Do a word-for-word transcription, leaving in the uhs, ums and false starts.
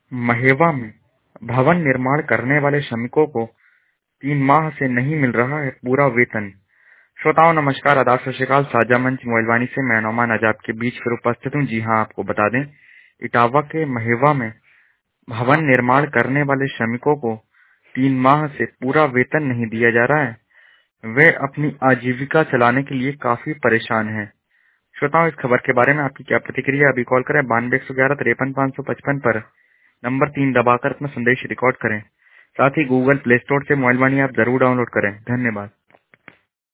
महेवा में भवन निर्माण करने वाले श्रमिकों को तीन माह से नहीं मिल रहा है पूरा वेतन। श्रोताओं नमस्कार, आदाब, सत श्री अकाल। साझा मंच मोबाइलवाणी से मैं नौमान आज आपके बीच फिर उपस्थित हूँ। जी हाँ, आपको बता दें, इटावा के महेवा में भवन निर्माण करने वाले श्रमिकों को तीन माह से पूरा वेतन नहीं दिया जा रहा है। वे अपनी आजीविका चलाने के लिए काफी परेशान हैं। श्रोताओं, इस खबर के बारे में आपकी क्या प्रतिक्रिया? अभी कॉल करें बानवे एक सौ ग्यारह तिरपन पाँच सौ पचपन पर, नंबर तीन दबाकर अपना संदेश रिकॉर्ड करें। साथ ही गूगल प्ले स्टोर से मोबाइलवाणी ऐप जरूर डाउनलोड करें। धन्यवाद।